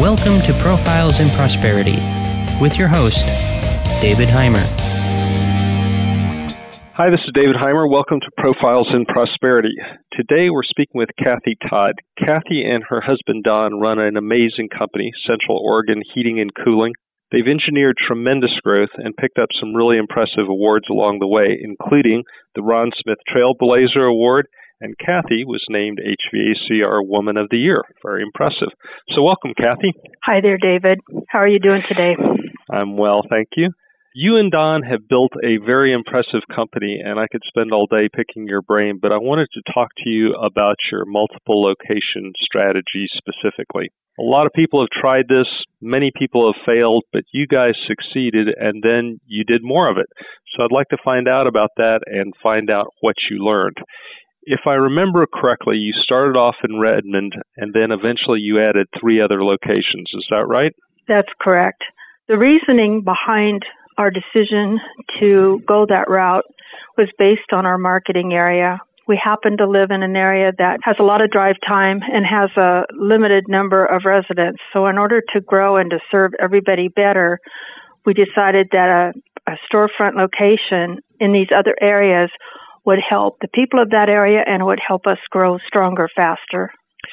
Welcome to Profiles in Prosperity with your host, David Heimer. Hi, this is David Heimer. Welcome to Profiles in Prosperity. Today we're speaking with Kathy Todd. Kathy and her husband Don run an amazing company, Central Oregon Heating and Cooling. They've engineered tremendous growth and picked up some really impressive awards along the way, including the Ron Smith Trailblazer Award, and Kathy was named HVACR Woman of the Year. Very impressive. So welcome, Kathy. Hi there, David. How are you doing today? I'm well, thank you. You and Don have built a very impressive company, and I could spend all day picking your brain, but I wanted to talk to you about your multiple location strategy specifically. A lot of people have tried this, many people have failed, but you guys succeeded, and then you did more of it. So I'd like to find out about that and find out what you learned. If I remember correctly, you started off in Redmond, and then eventually you added 3 other locations. Is that right? That's correct. The reasoning behind our decision to go that route was based on our marketing area. We happen to live in an area that has a lot of drive time and has a limited number of residents. So in order to grow and to serve everybody better, we decided that a storefront location in these other areas would help the people of that area and would help us grow stronger, faster.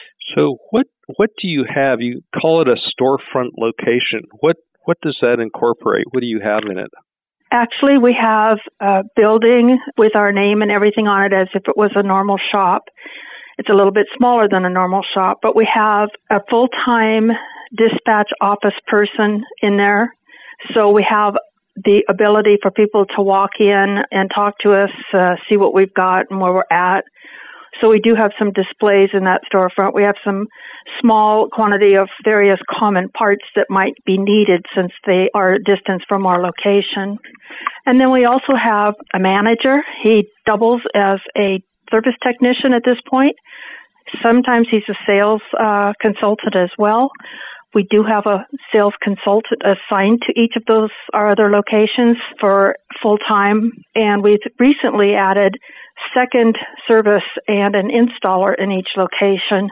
So what do you have? You call it a storefront location. What does that incorporate? What do you have in it? Actually, we have a building with our name and everything on it as if it was a normal shop. It's a little bit smaller than a normal shop, but we have a full-time dispatch office person in there. So we have the ability for people to walk in and talk to us, see what we've got and where we're at. So we do have some displays in that storefront. We have some small quantity of various common parts that might be needed since they are a distance from our location. And then we also have a manager. He doubles as a service technician at this point. Sometimes he's a sales consultant as well. We do have a sales consultant assigned to each of those, our other locations for full-time, and we've recently added second service and an installer in each location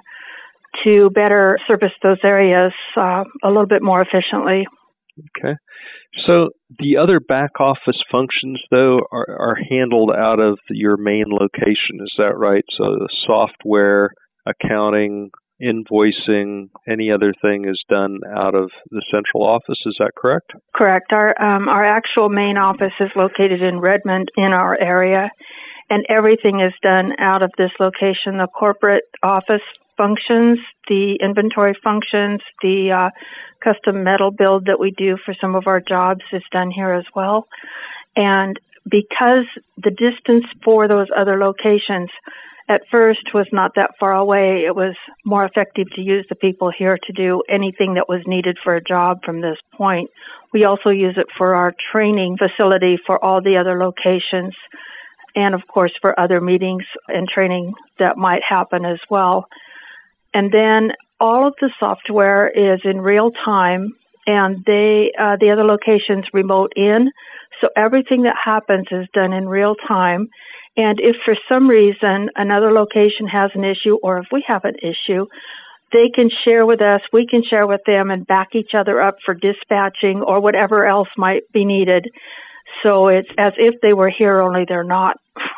to better service those areas a little bit more efficiently. Okay. So the other back office functions, though, are handled out of your main location. Is that right? So the software, accounting, invoicing, any other thing is done out of the central office. Is that correct? Correct. Our actual main office is located in Redmond in our area, and everything is done out of this location. The corporate office functions, the inventory functions, the custom metal build that we do for some of our jobs is done here as well. And because the distance for those other locations at first was not that far away, it was more effective to use the people here to do anything that was needed for a job from this point. We also use it for our training facility for all the other locations and, of course, for other meetings and training that might happen as well. And then all of the software is in real time, and the other locations remote in, so everything that happens is done in real time. And if for some reason another location has an issue, or if we have an issue, they can share with us, we can share with them and back each other up for dispatching or whatever else might be needed. So it's as if they were here, only they're not.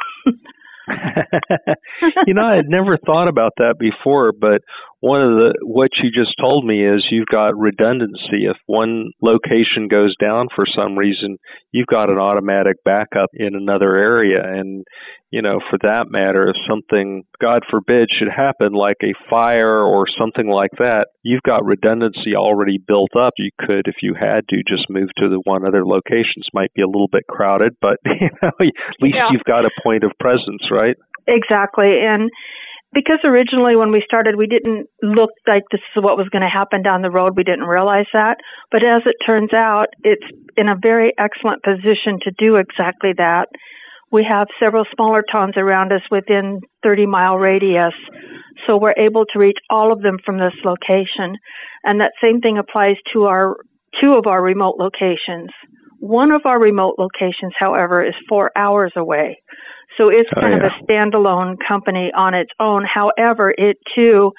I had never thought about that before, but what you just told me is you've got redundancy. If one location goes down for some reason, you've got an automatic backup in another area. And, for that matter, if something, God forbid, should happen, like a fire or something like that, you've got redundancy already built up. You could, if you had to, just move to the one other locations. Might be a little bit crowded, but at least you've got a point of presence, right? Exactly. And because originally when we started, we didn't look like this is what was going to happen down the road. We didn't realize that. But as it turns out, it's in a very excellent position to do exactly that. We have several smaller towns around us within 30-mile radius, so we're able to reach all of them from this location. And that same thing applies to 2 of our remote locations. One of our remote locations, however, is 4 hours away. So it's kind of a standalone company on its own. However, it too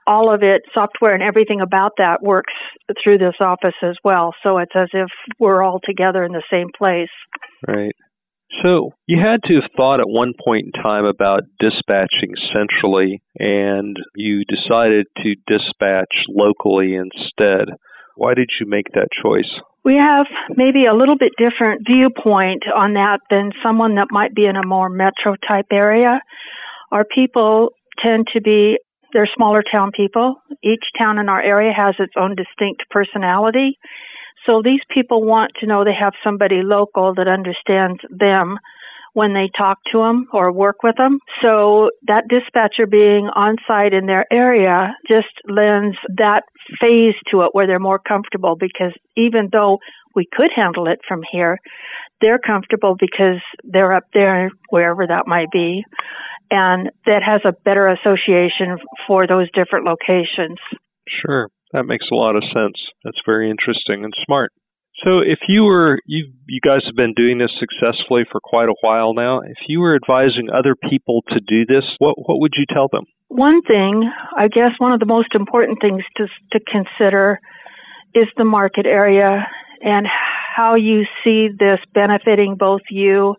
all of it, software and everything about that works through this office as well. So it's as if we're all together in the same place. Right. So you had to have thought at one point in time about dispatching centrally, and you decided to dispatch locally instead. Why did you make that choice? We have maybe a little bit different viewpoint on that than someone that might be in a more metro type area. Our people tend to be, they're smaller town people. Each town in our area has its own distinct personality. So these people want to know they have somebody local that understands them when they talk to them or work with them. So that dispatcher being on site in their area just lends that phase to it where they're more comfortable, because even though we could handle it from here, they're comfortable because they're up there, wherever that might be, and that has a better association for those different locations. Sure. That makes a lot of sense. That's very interesting and smart. So if you guys have been doing this successfully for quite a while now, if you were advising other people to do this, what would you tell them? One thing, I guess one of the most important things to consider is the market area and how you see this benefiting both you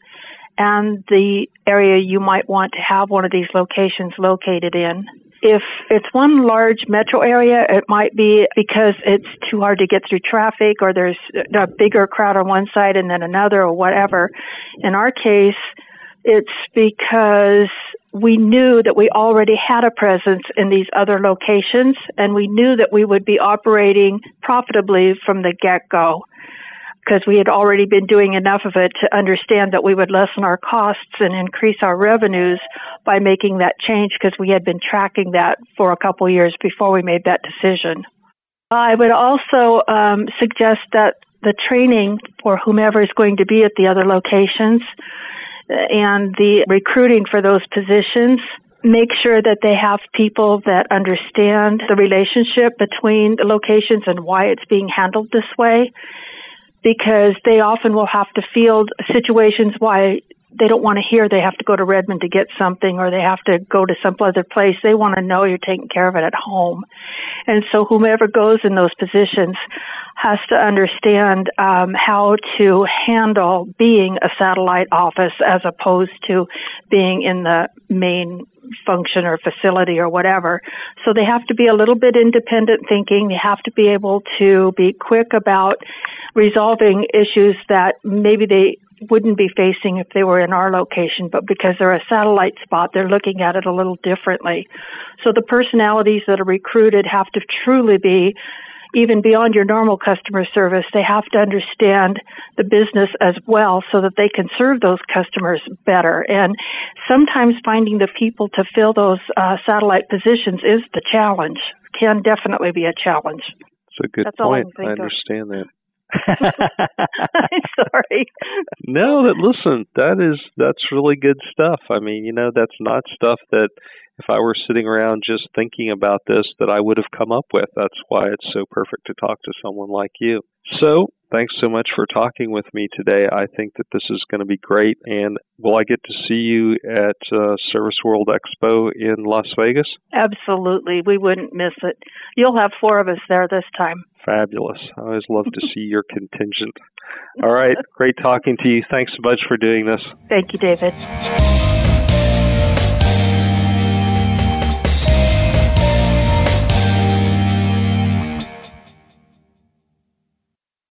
and the area you might want to have one of these locations located in. If it's one large metro area, it might be because it's too hard to get through traffic, or there's a bigger crowd on one side and then another, or whatever. In our case, it's because we knew that we already had a presence in these other locations, and we knew that we would be operating profitably from the get-go, because we had already been doing enough of it to understand that we would lessen our costs and increase our revenues by making that change, because we had been tracking that for a couple years before we made that decision. I would also suggest that the training for whomever is going to be at the other locations and the recruiting for those positions, make sure that they have people that understand the relationship between the locations and why it's being handled this way, because they often will have to field situations why they don't want to hear they have to go to Redmond to get something, or they have to go to some other place. They want to know you're taking care of it at home. And so whomever goes in those positions has to understand how to handle being a satellite office as opposed to being in the main function or facility or whatever. So they have to be a little bit independent thinking. They have to be able to be quick about resolving issues that maybe they wouldn't be facing if they were in our location, but because they're a satellite spot, they're looking at it a little differently. So the personalities that are recruited have to truly be, even beyond your normal customer service, they have to understand the business as well so that they can serve those customers better. And sometimes finding the people to fill those satellite positions is the challenge, can definitely be a challenge. That's a good point. I understand that. I'm sorry. No, listen, that's really good stuff. I mean, that's not stuff that if I were sitting around just thinking about this that I would have come up with. That's why it's so perfect to talk to someone like you. So, thanks so much for talking with me today. I think that this is going to be great. And will I get to see you at Service World Expo in Las Vegas? Absolutely. We wouldn't miss it. You'll have 4 of us there this time. Fabulous. I always love to see your contingent. All right. Great talking to you. Thanks so much for doing this. Thank you, David.